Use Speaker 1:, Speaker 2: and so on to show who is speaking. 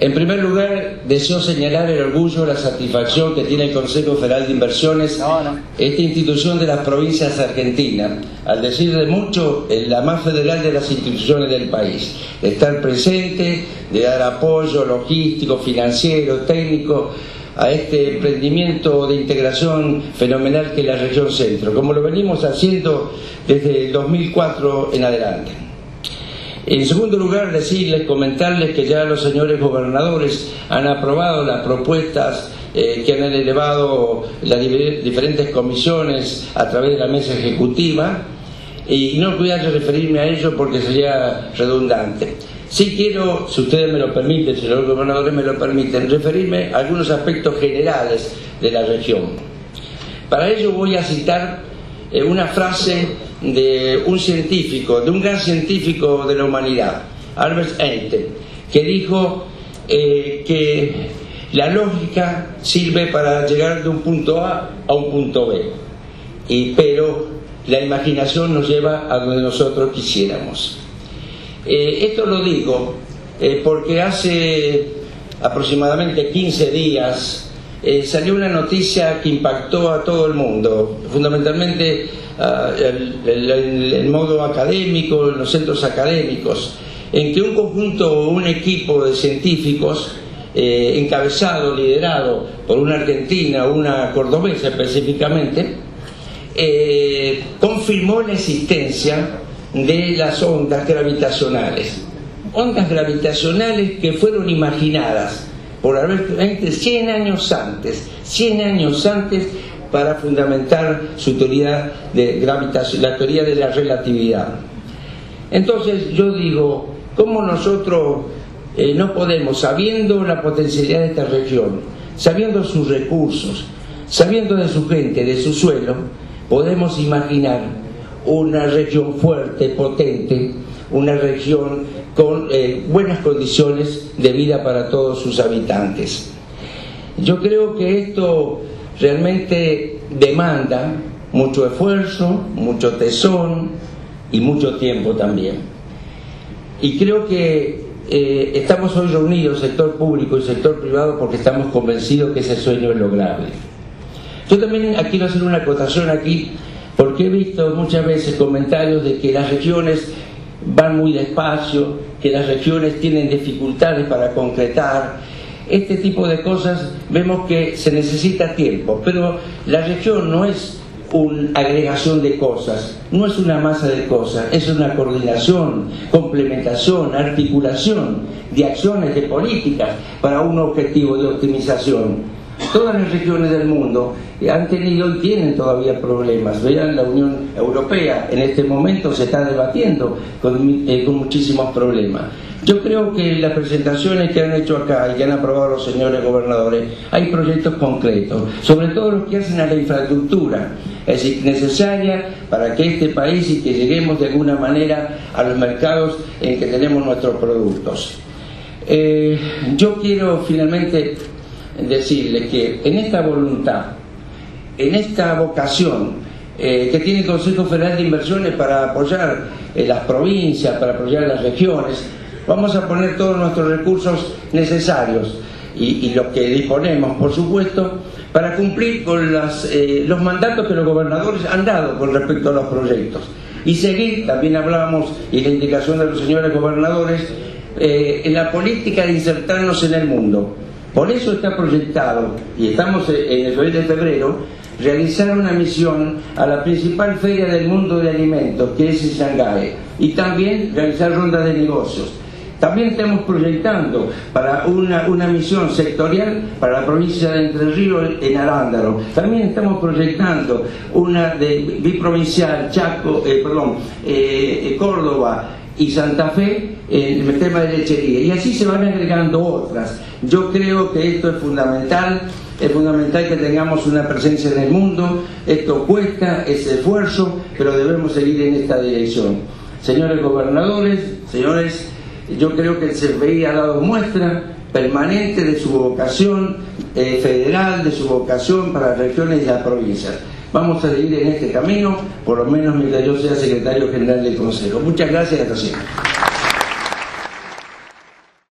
Speaker 1: En primer lugar, deseo señalar el orgullo, la satisfacción que tiene el Consejo Federal de Inversiones, esta institución de las provincias argentinas, al decir de mucho, la más federal de las instituciones del país, de estar presente, de dar apoyo logístico, financiero, técnico, a este emprendimiento de integración fenomenal que es la región centro, como lo venimos haciendo desde el 2004 en adelante. En segundo lugar, comentarles que ya los señores gobernadores han aprobado las propuestas que han elevado las diferentes comisiones a través de la mesa ejecutiva, y no voy a referirme a ello porque sería redundante. Sí quiero, si ustedes me lo permiten, si los gobernadores me lo permiten, referirme a algunos aspectos generales de la región. Para ello voy a citar una frase de un científico, de un gran científico de la humanidad, Albert Einstein, que dijo que la lógica sirve para llegar de un punto A un punto B, pero la imaginación nos lleva a donde nosotros quisiéramos. Esto lo digo porque hace aproximadamente 15 días salió una noticia que impactó a todo el mundo, fundamentalmente el modo académico, en los centros académicos, en que un equipo de científicos encabezado, liderado por una argentina, una cordobesa específicamente, confirmó la existencia de las ondas gravitacionales que fueron imaginadas por Albert Einstein 100 años antes para fundamentar su teoría de gravitación, la teoría de la relatividad. Entonces yo digo, ¿cómo nosotros no podemos, sabiendo la potencialidad de esta región, sabiendo sus recursos, sabiendo de su gente, de su suelo, podemos imaginar una región fuerte, potente, una región con buenas condiciones de vida para todos sus habitantes? Yo creo que esto realmente demanda mucho esfuerzo, mucho tesón y mucho tiempo también. Y creo que estamos hoy reunidos, sector público y sector privado, porque estamos convencidos que ese sueño es lograble. Yo también quiero hacer una acotación aquí, porque he visto muchas veces comentarios de que las regiones van muy despacio, que las regiones tienen dificultades para concretar. Este tipo de cosas vemos que se necesita tiempo, pero la región no es una agregación de cosas, no es una masa de cosas, es una coordinación, complementación, articulación de acciones, de políticas para un objetivo de optimización. Todas las regiones del mundo han tenido y tienen todavía problemas. Vean, la Unión Europea en este momento se está debatiendo con muchísimos problemas. Yo creo que en las presentaciones que han hecho acá y que han aprobado los señores gobernadores, hay proyectos concretos, sobre todo los que hacen a la infraestructura, es decir, necesaria para que este país y que lleguemos de alguna manera a los mercados en que tenemos nuestros productos. Yo quiero finalmente decirles que en esta voluntad, en esta vocación que tiene el Consejo Federal de Inversiones para apoyar las provincias, para apoyar las regiones, vamos a poner todos nuestros recursos necesarios y los que disponemos, por supuesto, para cumplir con los mandatos que los gobernadores han dado con respecto a los proyectos. Y seguir, también hablábamos, y la indicación de los señores gobernadores, en la política de insertarnos en el mundo. Por eso está proyectado, y estamos en el mes de febrero, realizar una misión a la principal feria del mundo de alimentos, que es en Shanghái, y también realizar rondas de negocios. También estamos proyectando para una misión sectorial para la provincia de Entre Ríos en Arándaro. También estamos proyectando una de biprovincial, Córdoba y Santa Fe en el tema de lechería. Y así se van agregando otras. Yo creo que esto es fundamental que tengamos una presencia en el mundo. Esto cuesta, es esfuerzo, pero debemos seguir en esta dirección. Señores gobernadores, señores, yo creo que el CFI ha dado muestra permanente de su vocación federal, de su vocación para las regiones y las provincias. Vamos a seguir en este camino, por lo menos mientras yo sea secretario general del Consejo. Muchas gracias y hasta siempre.